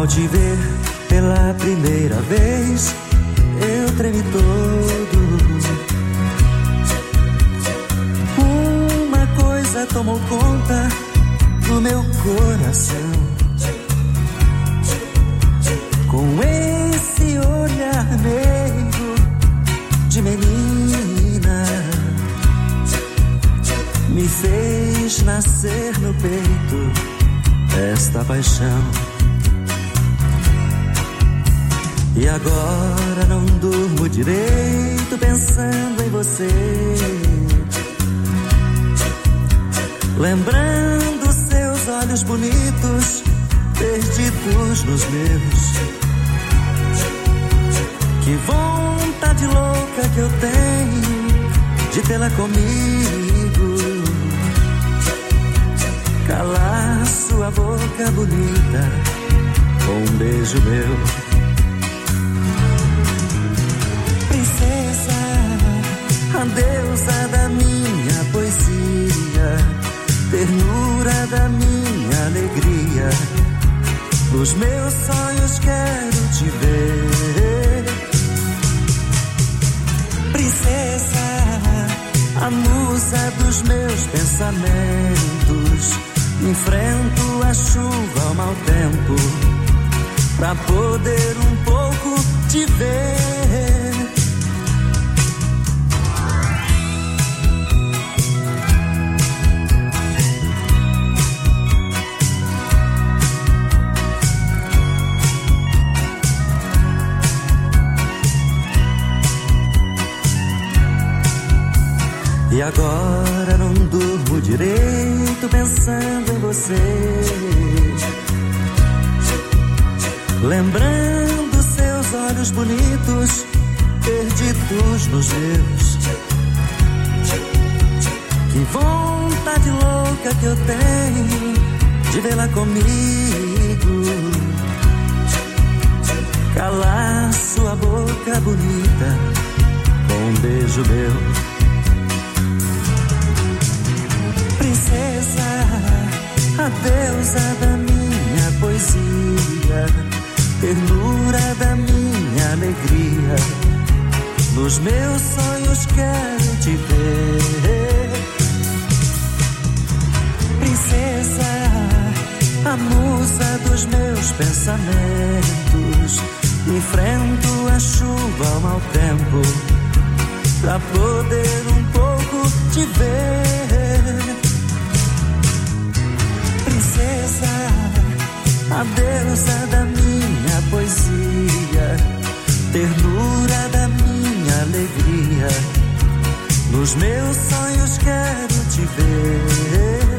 Ao te ver pela primeira vez, eu tremi todo. Uma coisa tomou conta do meu coração. Com esse olhar meigo de menina, me fez nascer no peito esta paixão. E agora não durmo direito pensando em você, lembrando seus olhos bonitos perdidos nos meus. Que vontade louca que eu tenho de tê-la comigo, calar sua boca bonita com um beijo meu. Princesa, a deusa da minha poesia, ternura da minha alegria, nos meus sonhos quero te ver. Princesa, a musa dos meus pensamentos, enfrento a chuva ao mau tempo, pra poder um pouco te ver. E agora não durmo direito pensando em você, lembrando seus olhos bonitos perdidos nos meus. Que vontade louca que eu tenho de vê-la comigo, calar sua boca bonita com um beijo meu. Princesa, a deusa da minha poesia, ternura da minha alegria, nos meus sonhos quero te ver. Princesa, a musa dos meus pensamentos, enfrento a chuva ao mau tempo, pra poder um pouco te ver. Princesa, a deusa da minha poesia, ternura da minha alegria, nos meus sonhos quero te ver.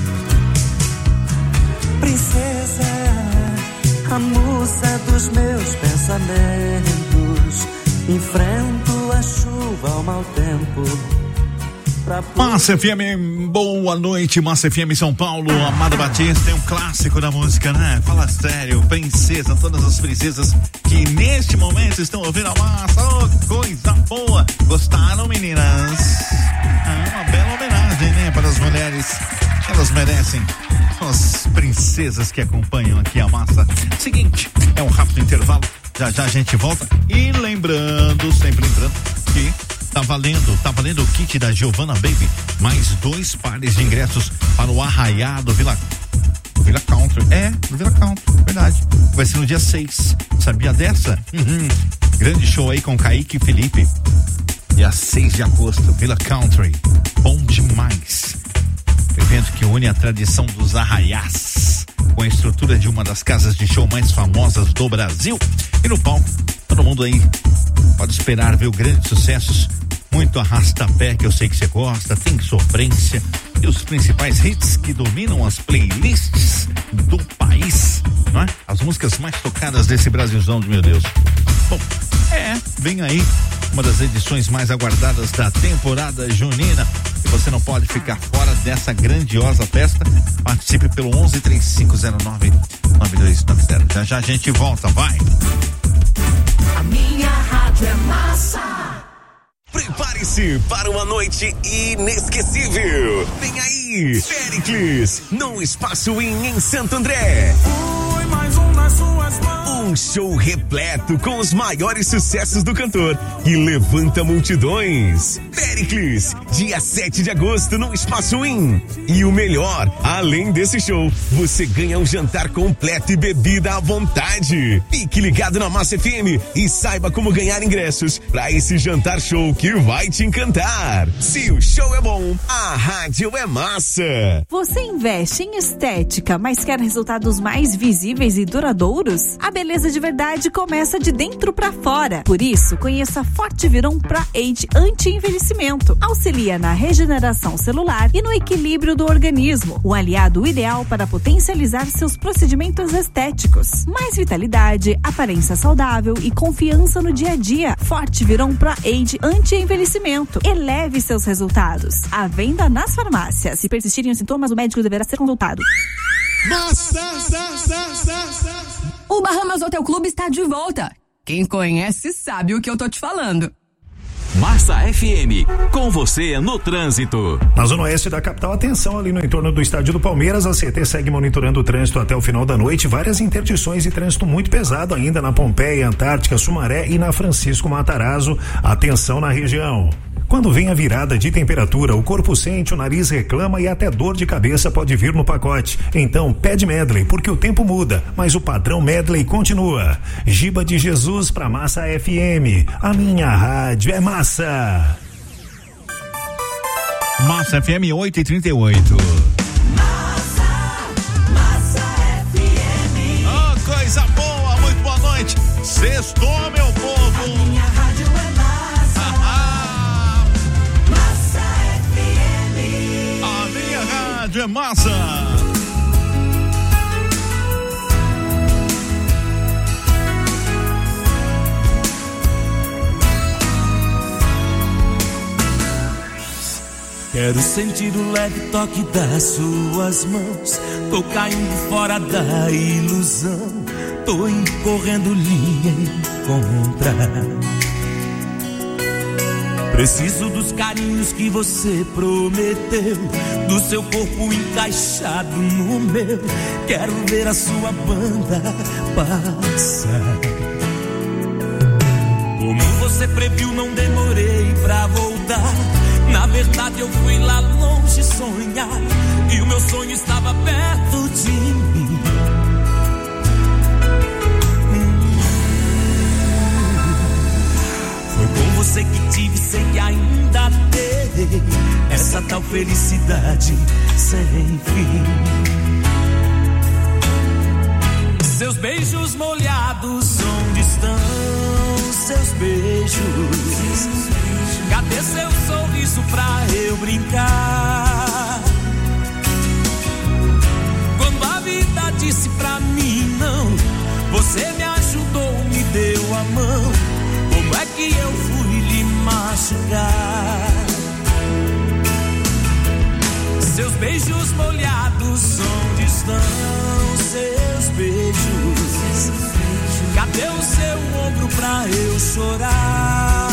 Princesa, a musa dos meus pensamentos, enfrento a chuva ao mau tempo. Massa FM, boa noite, Massa FM São Paulo. Amado Batista, tem um clássico da música, né? Fala sério, princesa, todas as princesas que neste momento estão ouvindo a Massa, oh, coisa boa. Gostaram, meninas? Uma bela homenagem, né? Para as mulheres, elas merecem. As princesas que acompanham aqui a Massa. Seguinte, é um rápido intervalo, já já a gente volta. E lembrando, sempre lembrando que tá valendo o kit da Giovanna Baby, mais 2 pares de ingressos para o Arraiá do Vila Country. Do Vila Country, verdade. Vai ser no dia 6. Sabia dessa? Grande show aí com Kaique e Felipe. Dia 6 de agosto, Vila Country. Bom demais. Evento que une a tradição dos arraiás com a estrutura de uma das casas de show mais famosas do Brasil. E no palco, todo mundo aí pode esperar ver grandes sucessos, muito arrasta-pé que eu sei que você gosta, tem sofrência e os principais hits que dominam as playlists do país, não é? As músicas mais tocadas desse Brasilzão de meu Deus. Bom, vem aí uma das edições mais aguardadas da temporada junina e você não pode ficar fora dessa grandiosa festa. Participe pelo 1135099290. Já já a gente volta, vai! A minha rádio é Massa. Prepare-se para uma noite inesquecível. Vem aí, Péricles, no Espaço em Santo André. Fui mais um nas suas mãos. Um show repleto com os maiores sucessos do cantor e levanta multidões. Péricles, dia 7 de agosto no Espaço Win. E o melhor, além desse show, você ganha um jantar completo e bebida à vontade. Fique ligado na Massa FM e saiba como ganhar ingressos para esse jantar show que vai te encantar. Se o show é bom, a rádio é massa. Você investe em estética, mas quer resultados mais visíveis e duradouros? A beleza de verdade começa de dentro pra fora. Por isso, conheça Forte Viron Pra-Age Anti-Envelhecimento. Auxilia na regeneração celular e no equilíbrio do organismo. O aliado ideal para potencializar seus procedimentos estéticos. Mais vitalidade, aparência saudável e confiança no dia a dia. Forte Viron Pra-Age Anti-Envelhecimento. Eleve seus resultados. À venda nas farmácias. Se persistirem os sintomas, o médico deverá ser consultado. O Bahamas Hotel Clube está de volta. Quem conhece sabe o que eu tô te falando. Massa FM, com você no trânsito. Na zona oeste da capital, atenção ali no entorno do estádio do Palmeiras, a CT segue monitorando o trânsito até o final da noite, várias interdições e trânsito muito pesado ainda na Pompeia, Antártica, Sumaré e na Francisco Matarazzo. Atenção na região. Quando vem a virada de temperatura, o corpo sente, o nariz reclama e até dor de cabeça pode vir no pacote. Então, pede Medley, porque o tempo muda, mas o padrão Medley continua. Giba de Jesus pra Massa FM. A minha rádio é massa. Massa FM 8h38. Massa FM. Oh, coisa boa, muito boa noite. Sextou, meu povo. A minha rádio é massa. Massa FM. A minha rádio é massa. Quero sentir o leve toque das suas mãos. Tô caindo fora da ilusão. Tô indo correndo linha em contra. Preciso dos carinhos que você prometeu, do seu corpo encaixado no meu. Quero ver a sua banda passar. Como você previu, não demorei pra voltar. Na verdade eu fui lá longe sonhar, e o meu sonho estava perto de mim. Foi com você que tive sem ainda ter essa tal felicidade sem fim. Seus beijos molhados, onde estão seus beijos? Cadê seu sorriso pra eu brincar? Quando a vida disse pra mim não, você me ajudou, me deu a mão. Como é que eu fui lhe machucar? Seus beijos molhados, onde estão seus beijos? Cadê o seu ombro pra eu chorar?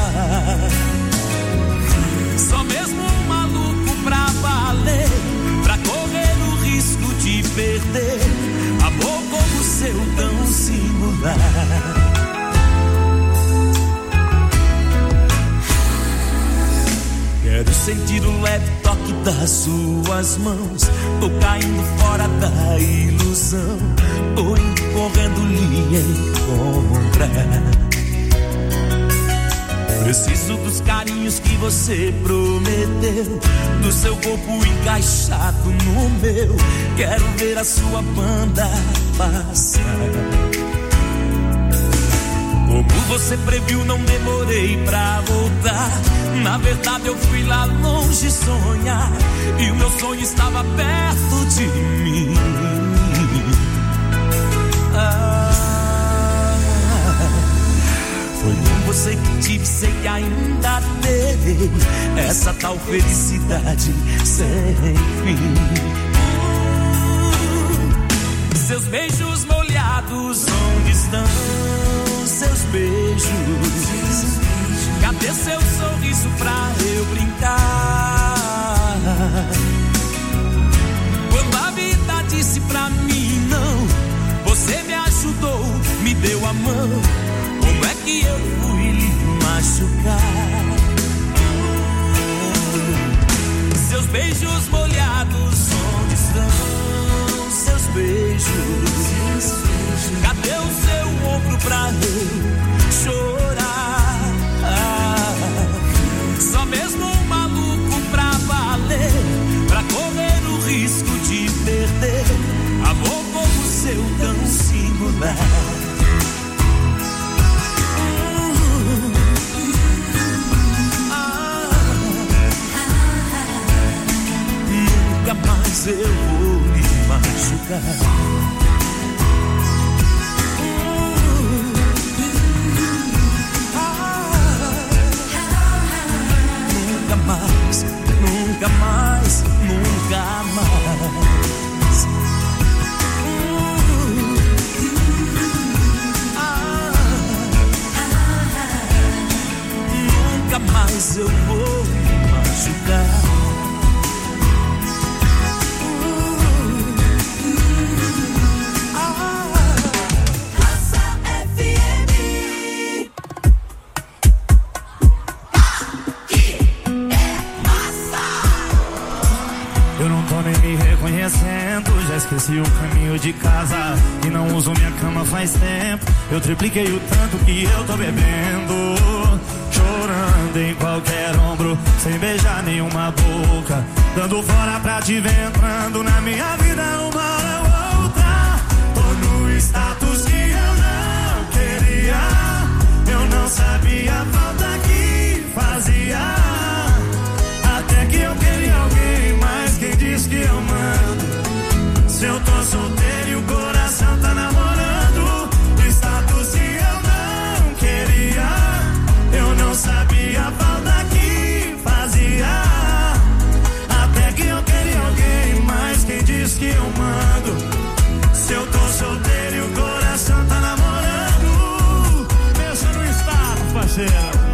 Só mesmo um maluco pra valer, pra correr o risco de perder amor como o seu tão singular. Quero sentir o leve toque das suas mãos. Tô caindo fora da ilusão. Tô indo correndo linha em contra. Preciso dos carinhos que você prometeu, do seu corpo encaixado no meu. Quero ver a sua banda passar. Como você previu, não demorei pra voltar. Na verdade eu fui lá longe sonhar, e o meu sonho estava perto de mim. Foi com você que tive sem ainda ter essa tal felicidade sem fim. Seus beijos molhados, onde estão seus beijos? Cadê seu sorriso pra eu brincar? Quando a vida disse pra mim não, você me ajudou, beijos molhados, onde estão seus beijos? Cadê o seu ombro pra eu chorar? Só mesmo um maluco pra valer, pra correr o risco de perder amor como o seu tão singular. Nunca mais eu vou me machucar. Nunca mais, nunca mais, nunca mais. Nunca mais eu vou me machucar. Já esqueci o caminho de casa e não uso minha cama faz tempo. Eu tripliquei o tanto que eu tô bebendo, chorando em qualquer ombro, sem beijar nenhuma boca, dando fora pra te ver entrando na minha vida uma hora ou outra. Tô no status que eu não queria, eu não sabia a falta que fazia, até que eu queria alguém mais. Quem diz que eu mando? Se eu tô solteiro e o coração tá namorando, status que eu não queria, eu não sabia a falta que fazia, até que eu queria alguém mais. Quem diz que eu mando? Se eu tô solteiro e o coração tá namorando, pensa no status, parceiro.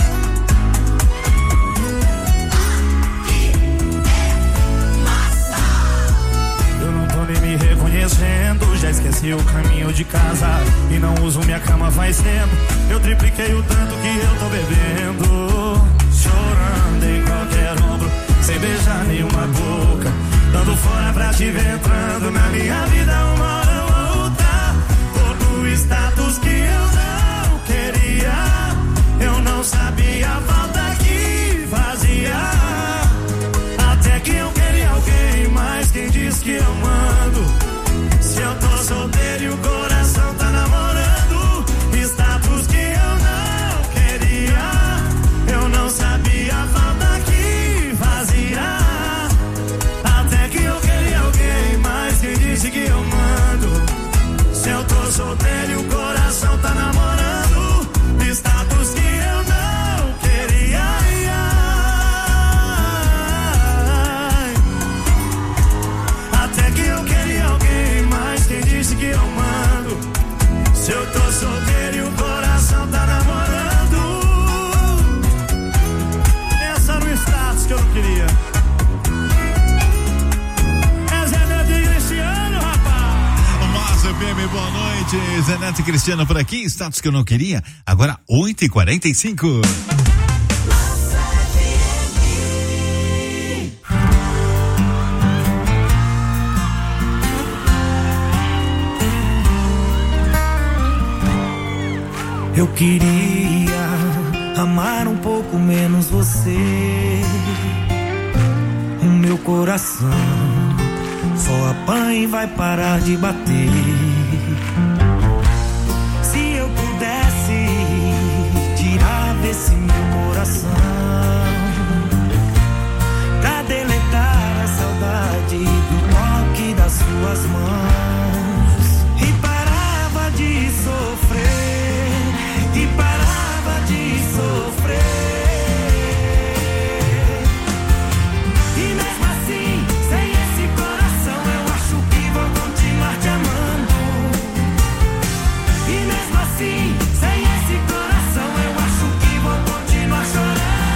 Me reconhecendo, já esqueci o caminho de casa e não uso minha cama faz tempo. Eu tripliquei o tanto que eu tô bebendo, chorando em qualquer ombro, sem beijar nenhuma boca, dando fora pra te ver entrando na minha vida uma hora ou outra. Tô no status que eu não queria, eu não sabia a falta que fazia, até que eu queria alguém mais. Quem diz que eu mando? Se eu tô solteiro e o coração tá namorando, status que eu não queria, eu não sabia a falta que fazia, até que eu queria alguém mais. Quem disse que eu mando? Se eu tô solteiro e o coração tá namorando, status que eu não queria, até que eu queria alguém mais. Quem disse que eu mando? Se eu tô solteiro e o coração tá namorando, pensa no status que eu não queria. É Zé Neto e Cristiano, rapaz. Massa FM, boa noite. Zé Neto e Cristiano por aqui, status que eu não queria. Agora 8h45. Eu queria amar um pouco menos você. O meu coração só apanha e vai parar de bater. Se eu pudesse tirar desse meu coração, pra deletar a saudade do toque das suas mãos, e parava de sofrer, e parava de sofrer. E mesmo assim, sem esse coração, eu acho que vou continuar te amando. E mesmo assim, sem esse coração, eu acho que vou continuar chorando.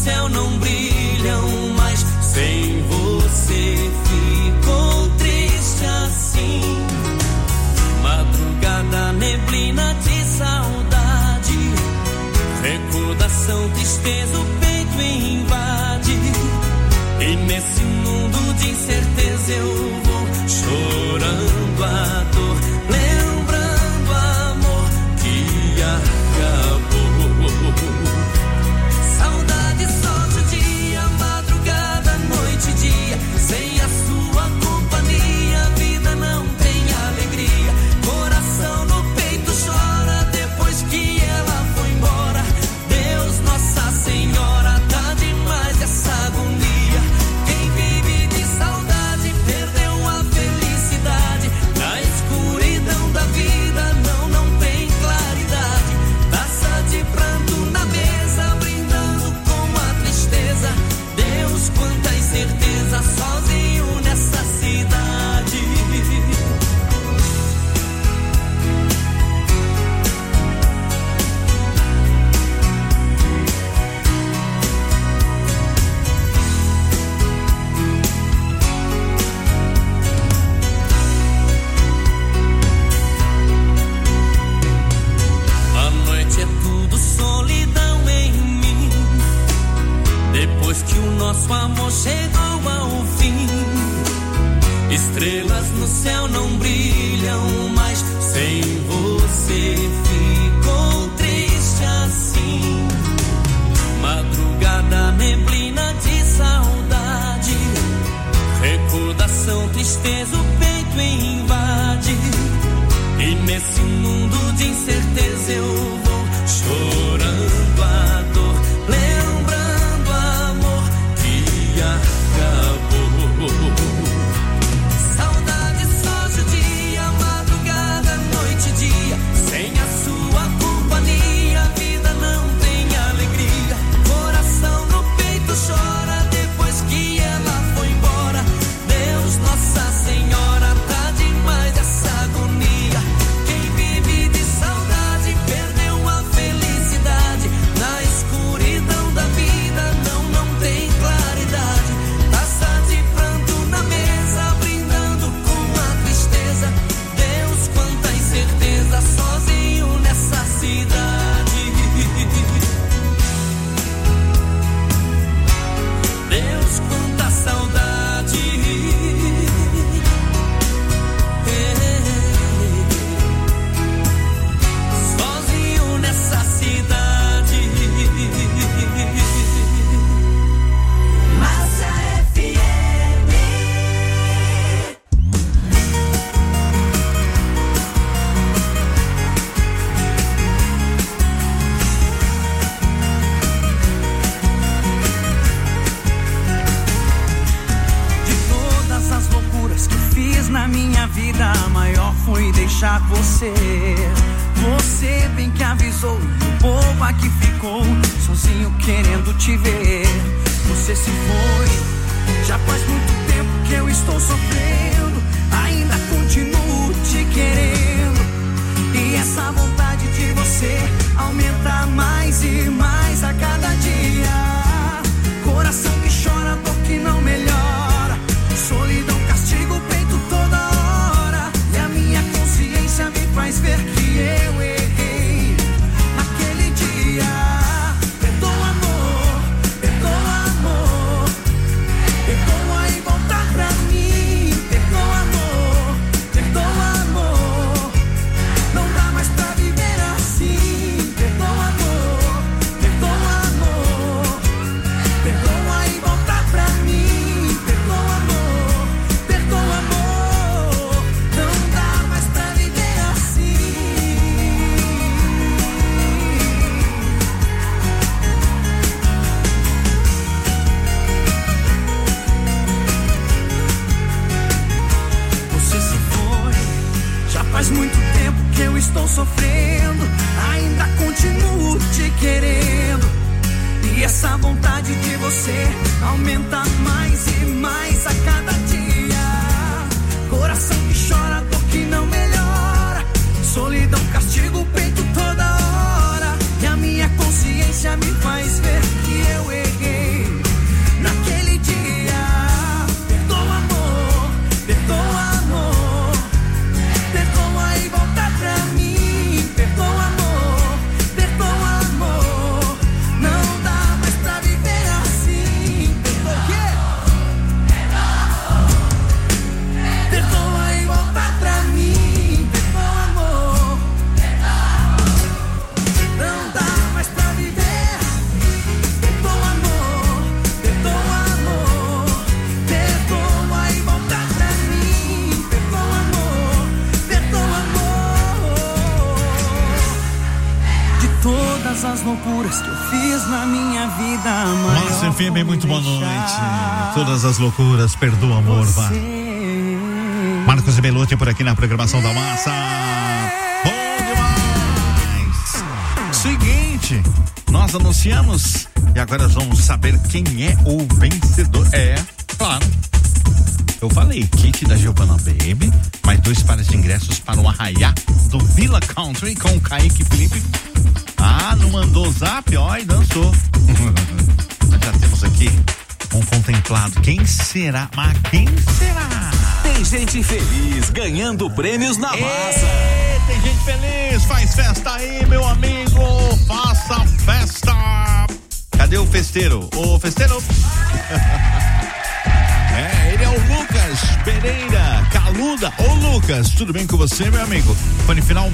céu não brilham mais. Sem você ficou triste assim. Madrugada, neblina de saudade, recordação, tristeza, o peito invade. E nesse mundo de incerteza eu vou chorando a dor, lembrando o amor que acabou. Saudade só de dia, madrugada, noite e dia. Sem a sua companhia, a vida não tem alegria. Coração no peito chora depois que ela foi embora. Deus, Nossa Senhora, tá demais essa agonia. Quem vive de saudade perdeu a felicidade. Na escuridão da vida não tem claridade. Taça de pranto na mesa, brindando com a tristeza. Deus, quanta incerteza, sozinho nessa cidade. A noite é tudo solidão em mim. Depois que o nosso amor chegou ao fim, estrelas no céu não brilham mais. Sem você ficou triste assim. Madrugada, neblina de saudade, recordação, tristeza, o peito invade. E nesse mundo de incerteza eu vou chorando a dor, lembrando o amor que acabou. Saudade só de dia, madrugada, noite e dia. Sem a sua companhia, a vida não tem alegria. Coração no peito chora depois que ela foi embora. Deus, Nossa Senhora, tá demais essa agonia. Quem vive de saudade perdeu a felicidade. Na escuridão da vida não tem claridade. Taça de pranto na mesa, brindando com a tristeza. Deus, quanta incerteza, sozinho nessa cidade. Deus, quanta saudade. Sozinho nessa cidade. Massa FM. De todas as loucuras que fiz na minha vida, a maior foi deixar você. Você bem que avisou, o povo aqui ficou sozinho querendo te ver. Você se foi, já faz muito tempo que eu estou sofrendo. Ainda continuo te querendo. E essa vontade de você aumenta mais e mais a cada dia. Coração que chora, dor que não melhora. Solidão castiga o peito toda hora. E a minha consciência me faz ver que eu errei naquele dia. Perdoa, amor, perdoa, amor. Perdoa e volta pra mim. Perdoa, amor, perdoa, amor. Não dá mais pra viver assim. Perdoa, amor, perdoa, amor. Perdoa e volta pra mim. Perdoa, amor, perdoa, amor. Não dá mais pra viver assim. Você se foi, já faz muito tempo que eu estou sofrendo. Ainda continuo te querendo. E essa vontade de você aumenta mais e mais a cada dia. Coração que chora, dor que não melhora. Solidão castiga o peito toda hora. E a minha consciência me faz ver que eu errei todas as loucuras que eu fiz na minha vida. Massa FM, muito boa noite. Todas as loucuras, perdoa, amor, vá. Marcos e Belucci por aqui na programação da Massa. Bom demais. Seguinte, nós anunciamos e agora vamos saber quem é o vencedor. Claro. Eu falei, kit da Giovanna Baby, mais 2 pares de ingressos para o Arraiá do Villa Country com o Kaique Felipe. Não mandou o zap, e dançou. Nós já temos aqui um contemplado. Quem será? Mas quem será? Tem gente feliz ganhando prêmios na Massa. Tem gente feliz, faz festa aí, meu amigo. Faça festa. Cadê o festeiro? O festeiro. Ele é o Lucas Pereira Caluda. Ô Lucas, tudo bem com você, meu amigo? Fone final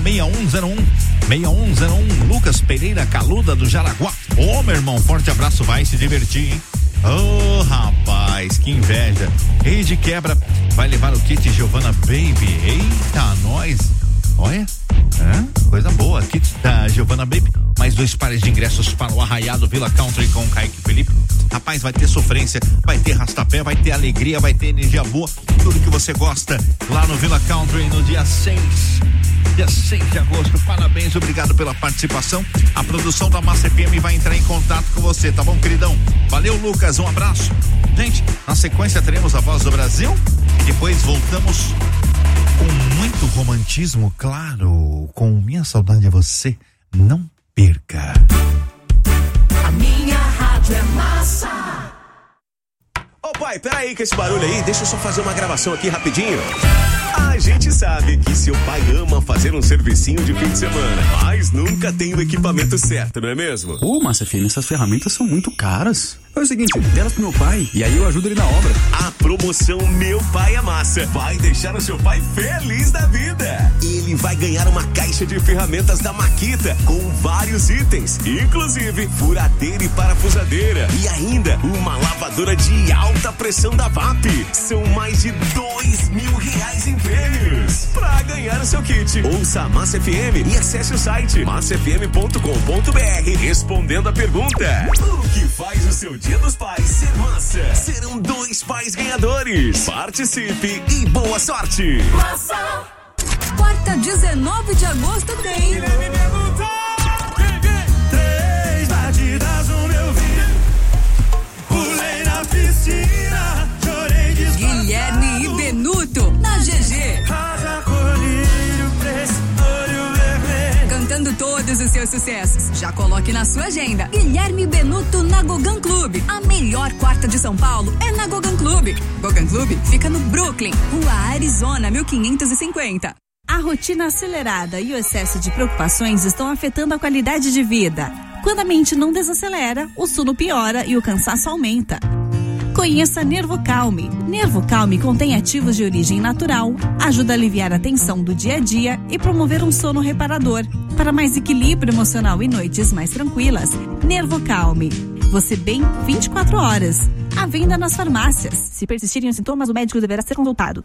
6101. Lucas Pereira Caluda do Jaraguá. Meu irmão, forte abraço, vai se divertir, hein? Rapaz, que inveja. Rei de quebra vai levar o kit Giovanna Baby. Eita, nós. Olha, coisa boa. Kit da Giovanna Baby, mais 2 pares de ingressos para o Arraiá do Villa Country com o Kaique Felipe. Rapaz, vai ter sofrência, vai ter rastapé, vai ter alegria, vai ter energia boa, tudo que você gosta lá no Villa Country no dia 6 de agosto. Parabéns, obrigado pela participação. A produção da Massa FM vai entrar em contato com você, tá bom, queridão? Valeu, Lucas, um abraço. Gente, na sequência teremos a Voz do Brasil e depois voltamos com muito romantismo, claro, com Minha Saudade é Você. Não perca. A minha rádio é Massa. Pai, peraí com esse barulho aí, deixa eu só fazer uma gravação aqui rapidinho. A gente sabe que seu pai ama fazer um servicinho de fim de semana, mas nunca tem o equipamento certo, não é mesmo? Massa FM, essas ferramentas são muito caras. É o seguinte, delas pro meu pai e aí eu ajudo ele na obra. A promoção Meu Pai é Massa vai deixar o seu pai feliz da vida. Ele vai ganhar uma caixa de ferramentas da Makita com vários itens, inclusive furadeira e parafusadeira e ainda uma lavadora de alta pressão da VAP. São mais de R$2.000 em prêmios. Pra ganhar o seu kit, ouça a Massa FM e acesse o site massafm.com.br respondendo a pergunta: o que faz o seu Dia dos Pais ser massa? Serão 2 pais ganhadores. Participe e boa sorte. Massa. Quarta, 19 de agosto tem. 3 batidas no meu vidro. Pulei na piscina. Chorei de Guilherme e Benuto na GG. Rosa, colírio, preço, olho vermelho. Cantando todos os seus sucessos. Já coloque na sua agenda. Guilherme Benuto na Gogan Club. A melhor quarta de São Paulo é na Gogan Club. Gogan Club fica no Brooklyn, Rua Arizona, 1550. A rotina acelerada e o excesso de preocupações estão afetando a qualidade de vida. Quando a mente não desacelera, o sono piora e o cansaço aumenta. Conheça Nervo Calme. Nervo Calme contém ativos de origem natural, ajuda a aliviar a tensão do dia a dia e promover um sono reparador. Para mais equilíbrio emocional e noites mais tranquilas, Nervo Calme. Você bem 24 horas. À venda nas farmácias. Se persistirem os sintomas, o médico deverá ser consultado.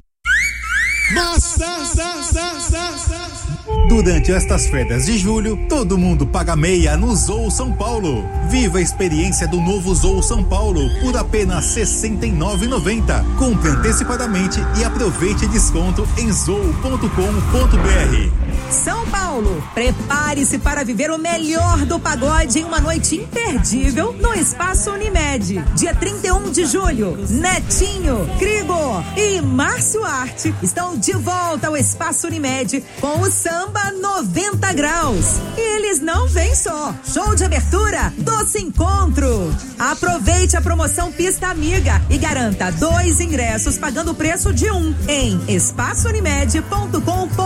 Durante estas férias de julho, todo mundo paga meia no Zou São Paulo. Viva a experiência do novo Zou São Paulo por apenas R$ 69,90. Compre antecipadamente e aproveite desconto em zou.com.br. São Paulo, prepare-se para viver o melhor do pagode em uma noite imperdível no Espaço Unimed. Dia 31 de julho, Netinho, Krigor e Márcio Arte estão de volta ao Espaço Unimed com o Samba 90 Graus. E eles não vêm só. Show de abertura, Doce Encontro. Aproveite a promoção Pista Amiga e garanta 2 ingressos pagando o preço de 1 em espaçounimed.com.br.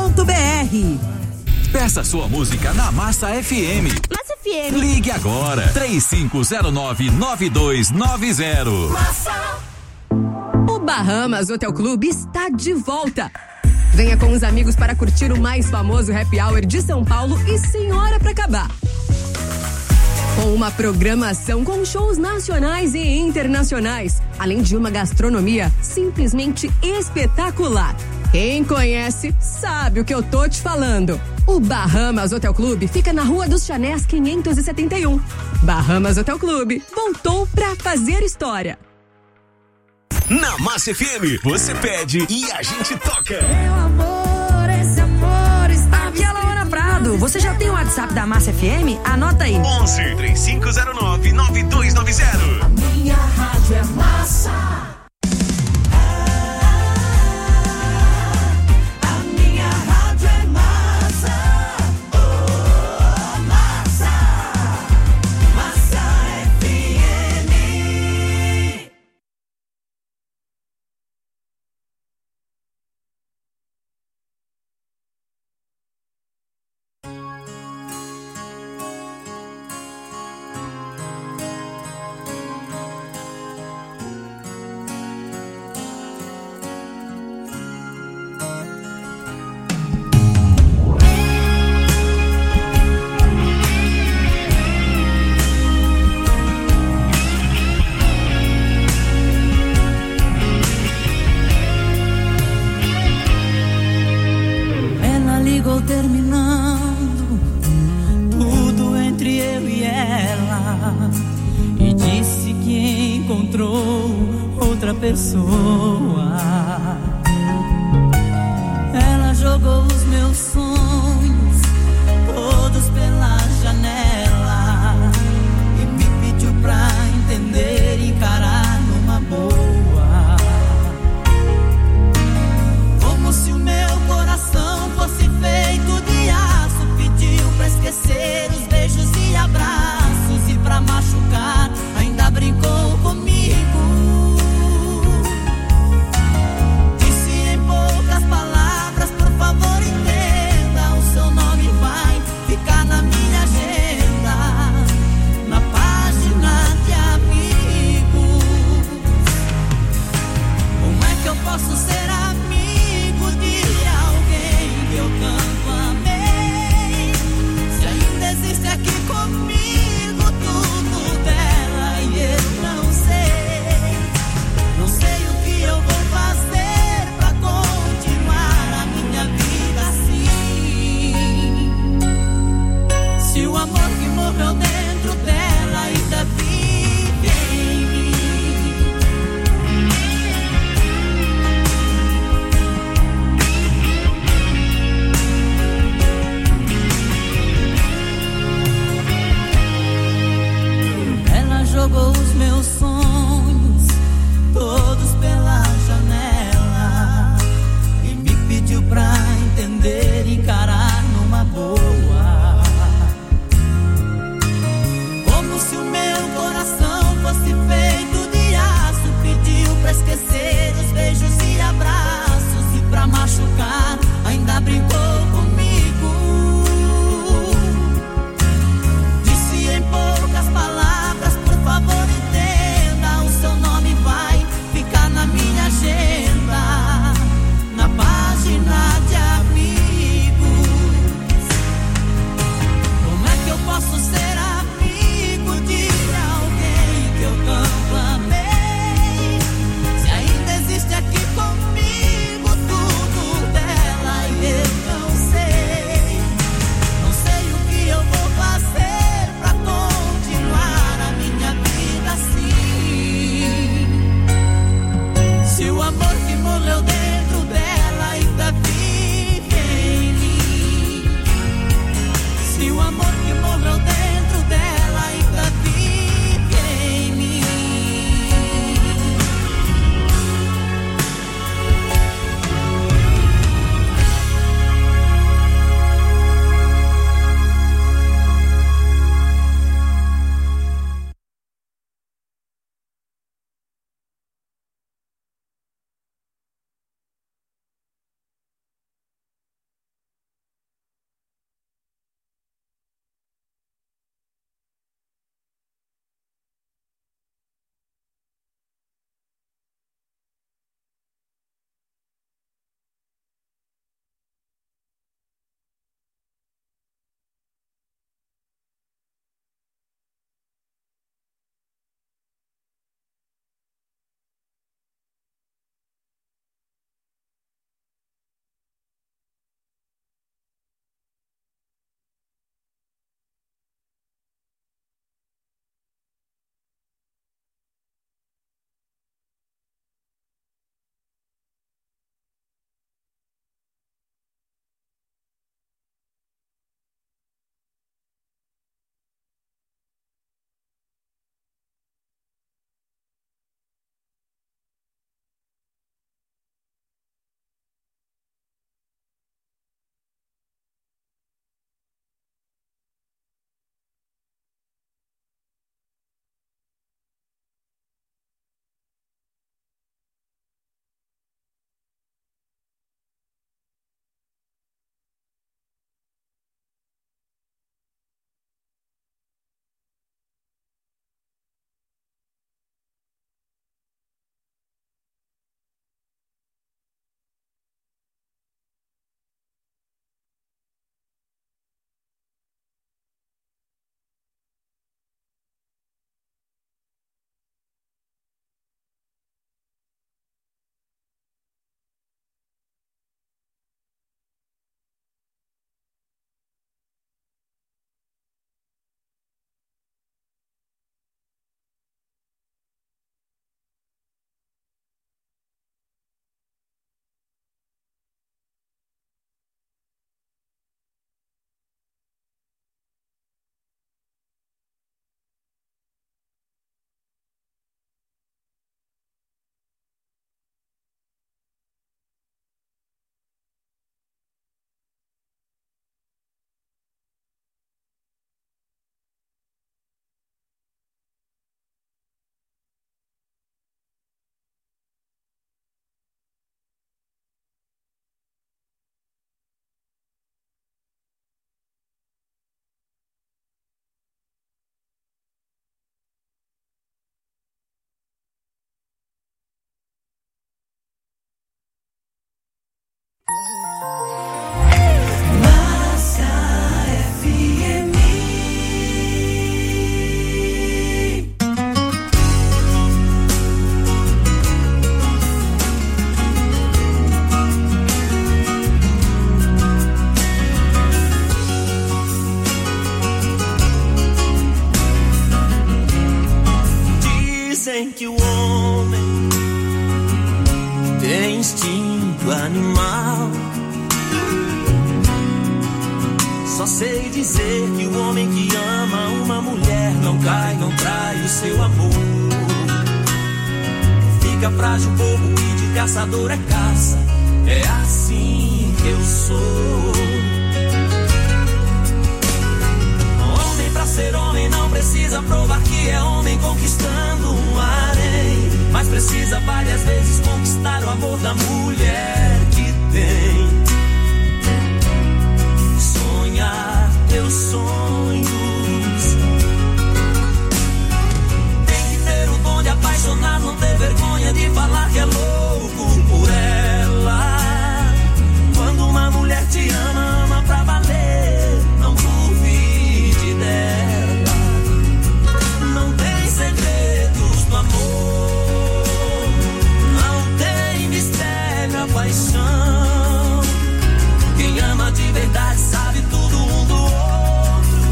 Peça sua música na Massa FM. Massa FM. Ligue agora, 3509-9290. Massa. O Bahamas Hotel Clube está de volta. Venha com os amigos para curtir o mais famoso happy hour de São Paulo e sem hora para acabar. Com uma programação com shows nacionais e internacionais, além de uma gastronomia simplesmente espetacular. Quem conhece sabe o que eu tô te falando. O Bahamas Hotel Clube fica na Rua dos Chanés 571. Bahamas Hotel Clube voltou pra fazer história. Na Massa FM, você pede e a gente toca. Meu amor, esse amor está... Aqui é a Laura Prado. Você já tem o WhatsApp da Massa FM? Anota aí. 11 3509 9290. A minha rádio é Massa. Terminando tudo entre eu e ela, e disse que encontrou outra pessoa. Ela jogou os meus sonhos todos pela janela e me pediu pra entender e encarar numa boa, como se o meu coração fosse feito de aço. Pediu pra esquecer os beijos e abraços, e pra machucar ainda brincou comigo. Disse em poucas palavras, por favor entenda. Só sei dizer que o homem que ama uma mulher não cai, não trai o seu amor. Fica frágil um pouco e de caçador é caça. É assim que eu sou. Homem pra ser homem não precisa provar que é homem conquistando um harém, mas precisa várias vezes conquistar o amor da mulher que tem. Sonhar teus sonhos. Tem que ter o dom de apaixonar, não ter vergonha de falar que é louco por ela. Quando uma mulher te ama, ama pra valer. Não duvide dela. Não tem segredos do amor. Não tem mistério, a paixão. Quem ama de verdade sabe tudo um do outro.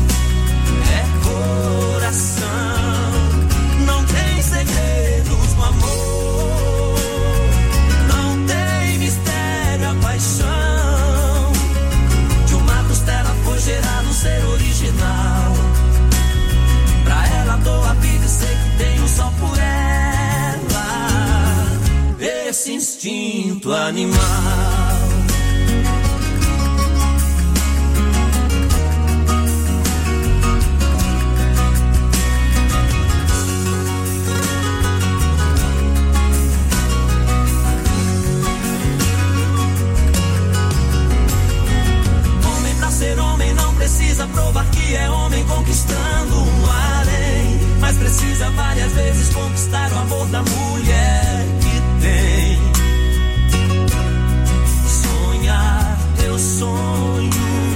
É coração. Não tem segredos do amor. Não tem mistério, a paixão. De uma costela foi gerado um ser original. Pra ela dou a vida e sei que tenho só por ela esse instinto animal. Ser homem não precisa provar que é homem conquistando um harém, mas precisa várias vezes conquistar o amor da mulher que tem. Sonhar teus sonhos.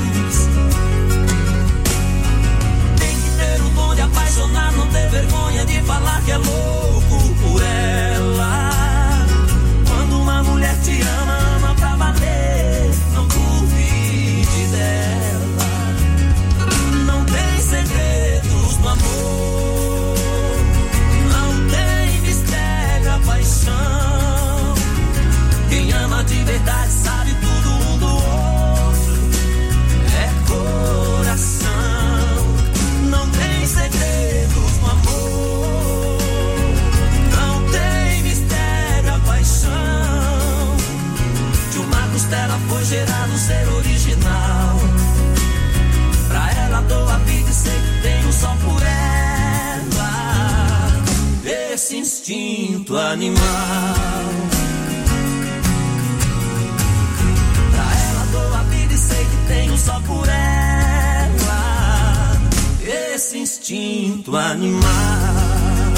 Tem que ter o dom de apaixonar, não ter vergonha de falar que é louco por ela. Quando uma mulher te ama, ama pra valer. Não duvide dela. Segredos do amor. Não tem mistério, a paixão. Quem ama de verdade sabe tudo um do outro. É coração. Não tem segredos do amor. Não tem mistério, a paixão. De uma costela foi gerado um ser original. Pra ela dou a vida e sei que tenho só por ela esse instinto animal. Pra ela dou a vida e sei que tenho só por ela esse instinto animal.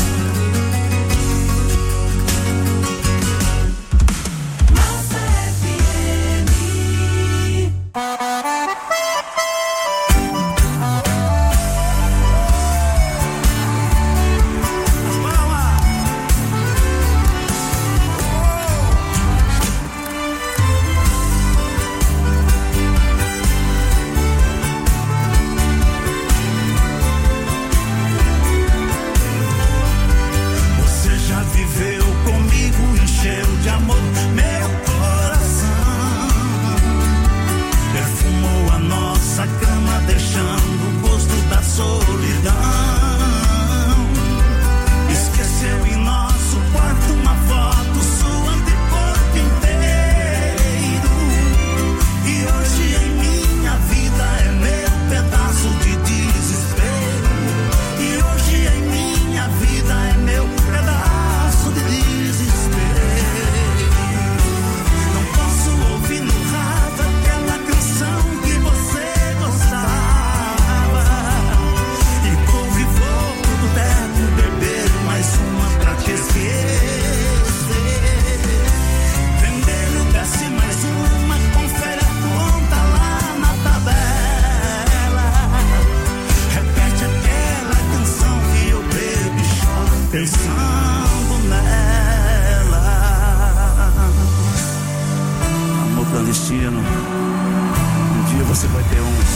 Clandestino, um dia você vai ter um.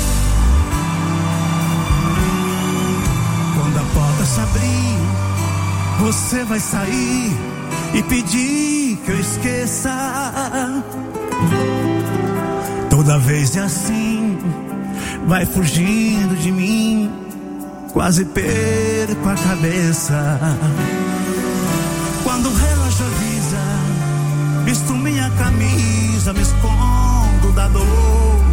Quando a porta se abrir, você vai sair e pedir que eu esqueça. Toda vez é assim, vai fugindo de mim, quase perco a cabeça. Quando o relógio avisa, visto minha camisa, me escondo da dor.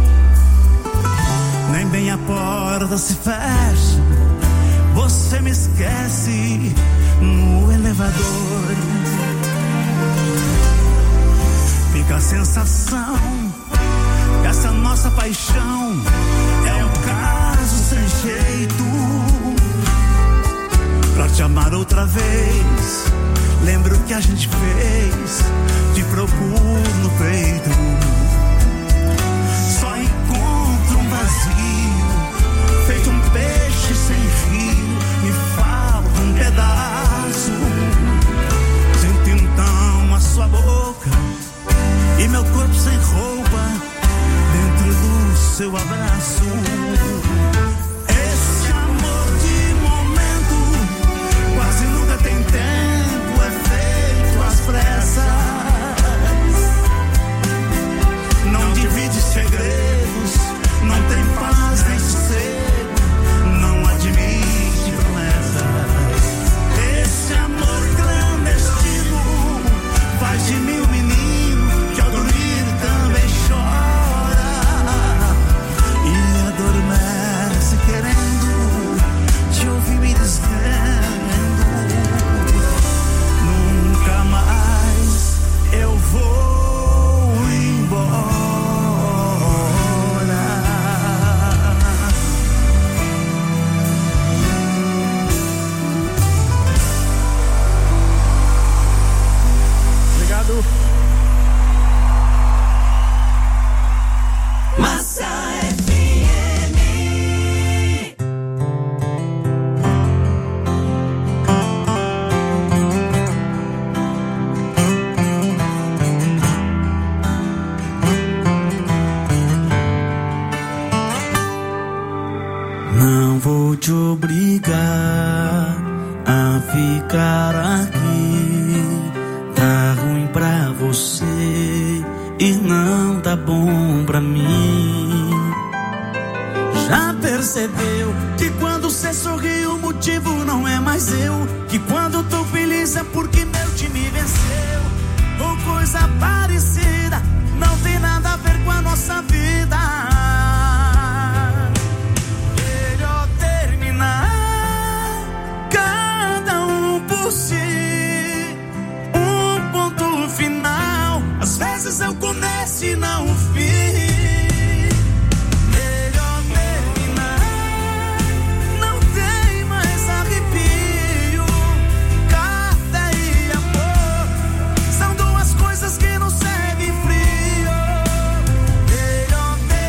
Nem bem a porta se fecha, você me esquece no elevador. Fica a sensação que essa nossa paixão é um caso sem jeito. Pra te amar outra vez, lembro o que a gente fez, te procuro no peito. Só encontro um vazio, feito um peixe sem rio, me falta um pedaço. Sinto então a sua boca e meu corpo sem roupa dentro do seu abraço. Esse amor de momento quase nunca tem tempo, é feito às pressas. Não divide segredos, não tem paz nem sossego, não admite promessas. Esse amor clandestino faz de mim um menino que ao dormir também chora e adormece querendo te ouvir me dizendo: nunca mais eu vou embora. Obrigado. Massa FM. Não vou te obrigar a ficar aqui. Tá ruim pra você e não tá bom pra mim. Já percebeu que quando cê sorri o motivo não é mais eu? Que quando tô feliz é porque meu time venceu? Ou coisa parecida, não tem nada a ver com a nossa vida. Melhor terminar, cada um por si, um ponto final. Às vezes é o começo e não o fim. Melhor terminar, não tem mais arrepio. Café e amor são duas coisas que não seguem frio. Melhor terminar.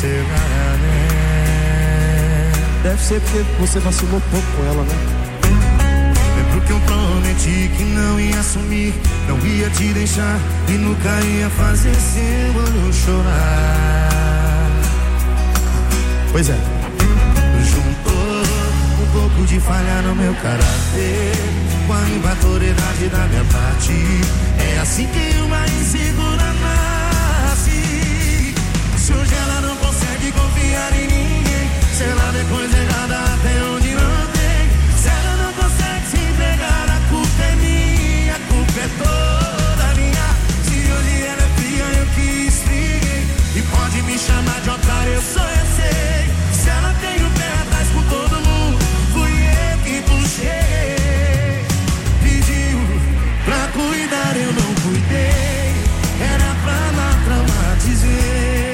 Deve ser porque você vacilou pouco com ela, né? Lembro que eu prometi que não ia sumir, não ia te deixar e nunca ia fazer seu olho chorar. Pois é. Juntou um pouco de falha no meu caráter com a imaturidade da minha parte. É assim que uma insegura nasce. Se hoje ela não consegue confiar em ninguém, se ela depois errada até onde não tem, se ela não consegue se entregar, a culpa é minha, a culpa é toda minha. Se hoje ela é fria, eu que esfriei, e pode me chamar de otário, eu sou, eu sei. Se ela tem o pé atrás por todo mundo, fui eu que puxei. Pediu pra cuidar, eu não cuidei, era pra não traumatizar.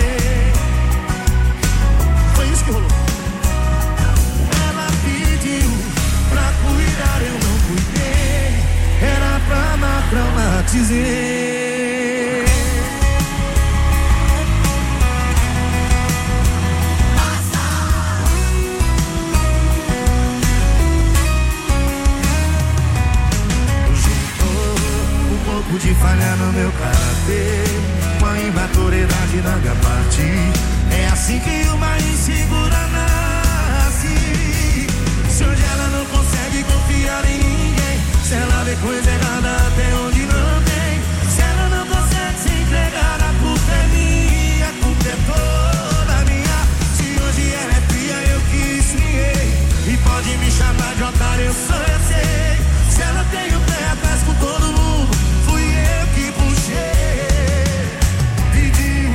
Foi isso que rolou. Ela pediu pra cuidar, eu não cuidei, era pra não traumatizar. De falhar no meu caráter com a imaturidade da minha parte. É assim que uma insegura nasce. Se hoje ela não consegue confiar em ninguém, se ela vê coisa errada até onde não tem, se ela não consegue se entregar, a culpa é minha, a culpa é toda minha. Se hoje ela é fria, eu que esfriei, e pode me chamar de otário, eu sou, eu sei. Se ela tem o pé atrás com todo mundo, fui eu que puxei. Pediu,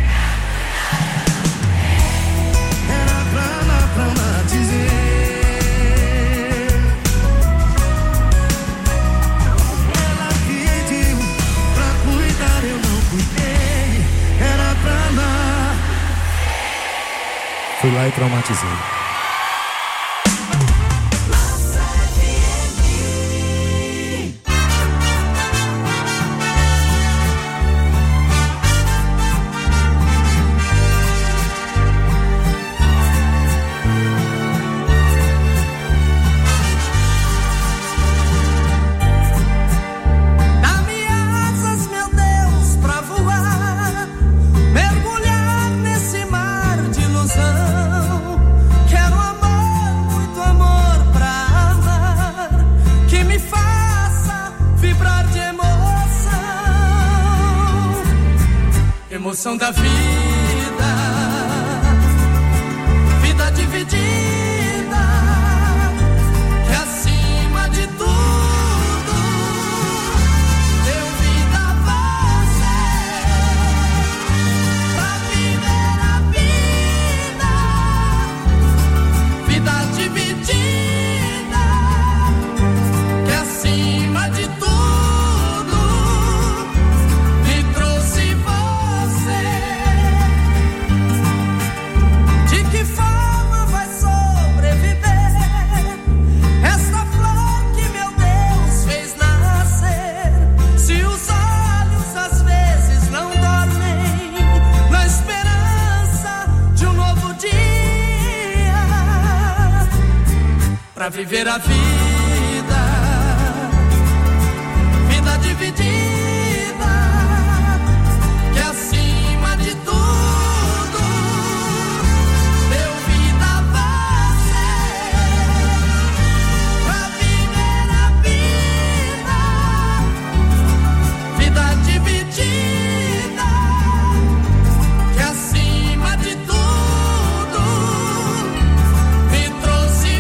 era pra não traumatizar. Ela pediu pra cuidar, eu não cuidei, era pra não. Fui lá e traumatizei. Emoção da vida, vida dividida, que acima de tudo deu vida a você, pra viver a vida, vida dividida, que acima de tudo pra viver a vida, vida dividida, que acima de tudo deu vida a você, pra viver a vida, vida dividida, que acima de tudo me trouxe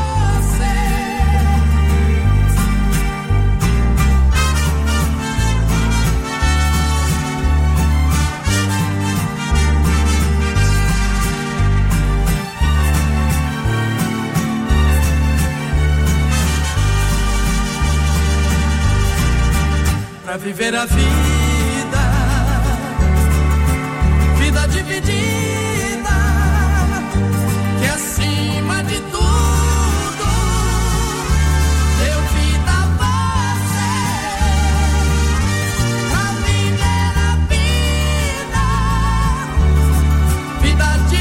pra viver a vida, vida dividida, que acima de tudo deu vida a você, pra viver a vida, vida dividida.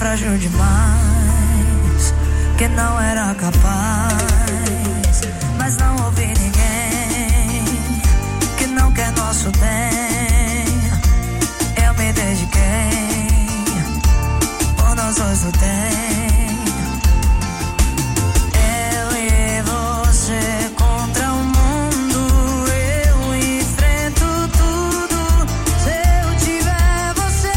frágil demais, que não era capaz, mas não ouvi ninguém que não quer nosso bem. Eu me dediquei, por nós dois lutei. Eu e você contra o mundo, eu enfrento tudo se eu tiver você.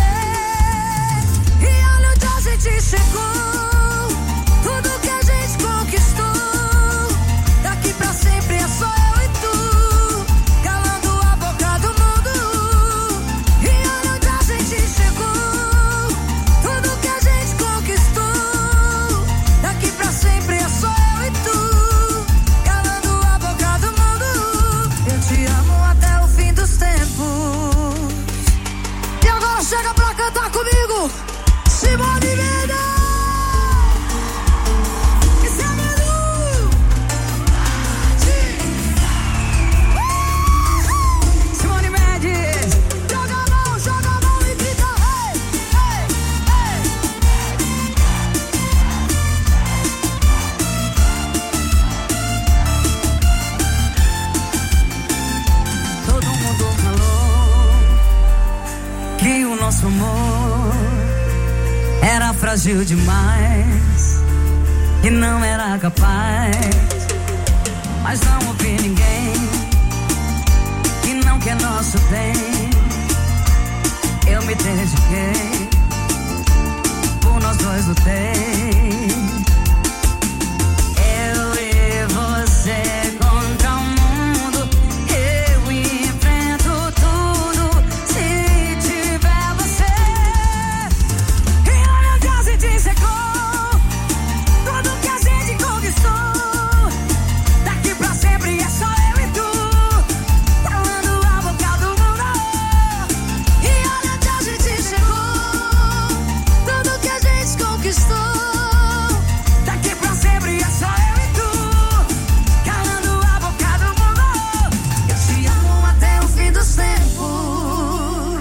E olha onde a gente chegou, tudo que a gente conquistou, daqui pra sempre é só eu e tu, calando a boca do mundo. E olha onde a gente chegou, tudo que a gente conquistou, daqui pra sempre é só eu e tu, calando a boca do mundo. Eu te amo até o fim dos tempos. E agora chega pra cantar comigo, Simone Mendes. Esse é Menu. Simone Mendes. Joga a mão e grita, hey, hey, hey. Todo mundo falou que o nosso amor era frágil demais, que não era capaz, mas não ouvi ninguém que não quer nosso bem. Eu me dediquei, por nós dois lutei. Eu e você contra o mundo, eu enfrento tudo se tiver você. E olha onde a gente chegou, tudo que a gente conquistou, daqui pra sempre é só eu e tu, calando a boca do mundo. E olha onde a gente chegou, tudo que a gente conquistou, daqui pra sempre é só eu e tu, calando a boca do mundo. Eu te amo até o fim dos tempos.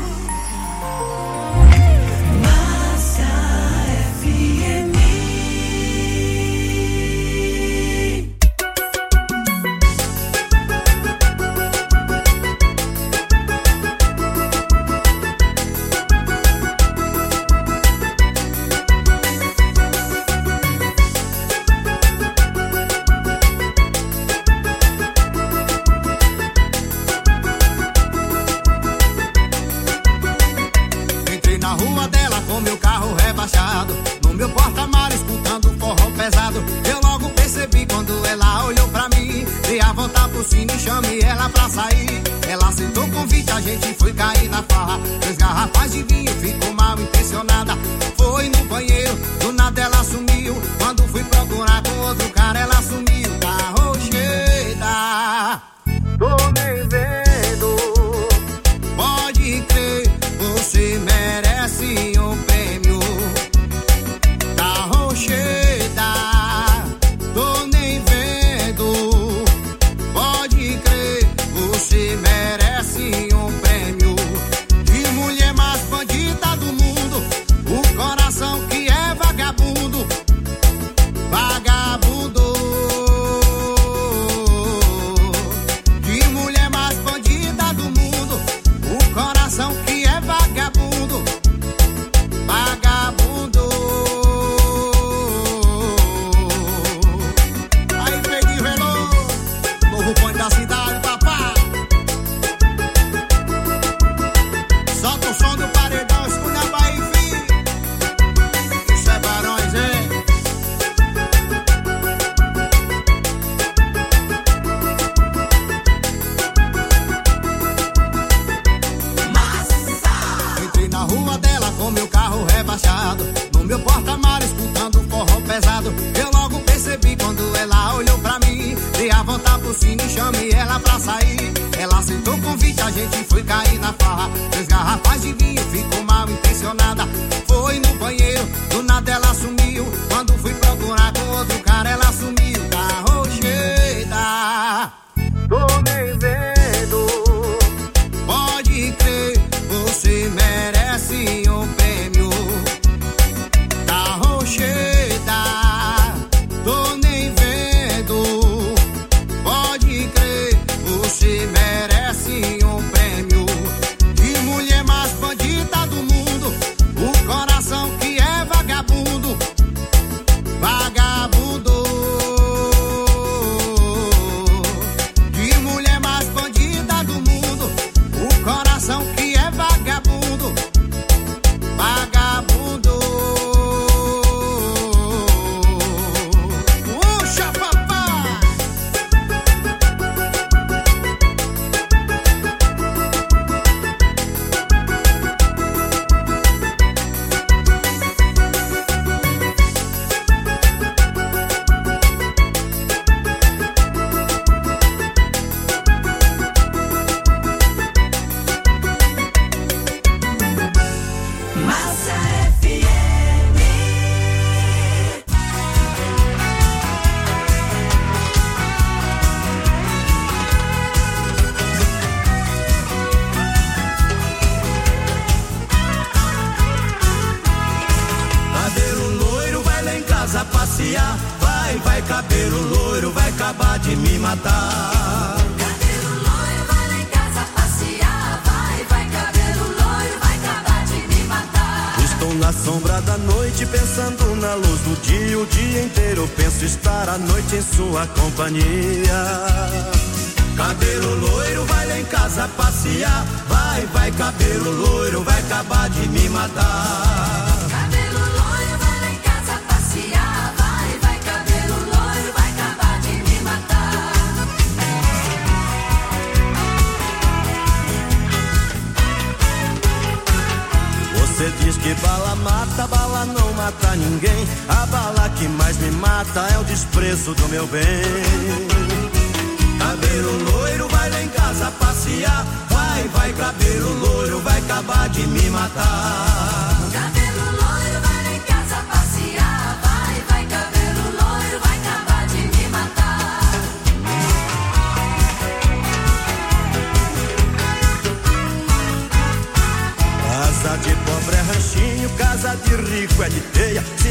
Massa FM. Entrei na rua dela com meu carro rebaixado, no meu porta-malas escutando forró pesado. Eu logo percebi quando ela olhou pra mim, dei a volta pro cine e chamei ela pra sair. Ela aceitou o convite, a gente foi cair na farra. 3 garrafas de vinho, ficou mal intencionada. Foi no banheiro, do nada ela sumiu. Quando fui procurar com outro cara, ela sumiu. Carro cheia, tô nem vendo. Pode crer, você merece um prêmio. Tá rocheda, tô nem vendo. Pode crer, você merece um prêmio. De mulher mais bandida do mundo, o coração que é vagabundo. Vagabundo. De mulher mais bandida do mundo, o coração que é vagabundo. Vagabundo. Aí, Fredinho Veloso, novo ponto da cidade, papá. Solta o som do paredão, escuta a Bahia, filho. Isso é Barões, hein? Entrei na rua dela com meu carro rebaixado, no meu porta-malas escutando forró pesado. Eu logo percebi quando ela olhou pra mim, dei a volta pro cine e chamei ela pra sair. Ela aceitou o convite, a gente foi cair na farra. 3 garrafas de vinho, ficou mal intencionada. Foi no banheiro, do nada ela sumiu. Quando fui procurar com outro cara, ela sumiu. Carro cheia, tô nem vendo. Pode crer, você merece um prêmio. Tá passear. Vai, cabelo loiro, vai acabar de me matar. Cabelo loiro, vai lá em casa passear. Vai, cabelo loiro, vai acabar de me matar. Estou na sombra da noite, pensando na luz do dia. O dia inteiro eu penso estar à noite em sua companhia. Cabelo loiro, vai lá em casa passear. Vai, cabelo loiro, vai acabar de me matar. Cabelo loiro, vai lá em casa passear. Vai, cabelo loiro, vai acabar de me matar. Você diz que bala mata, bala não mata ninguém. A bala que mais me mata é o desprezo do meu bem. Cabelo loiro, vai lá em casa passear. Vai, cabelo loiro, vai acabar de me matar. Cabelo loiro, vai lá em casa passear. Vai, cabelo loiro, vai acabar de me matar. Casa de pobre é ranchinho, casa de rico é de teia. Se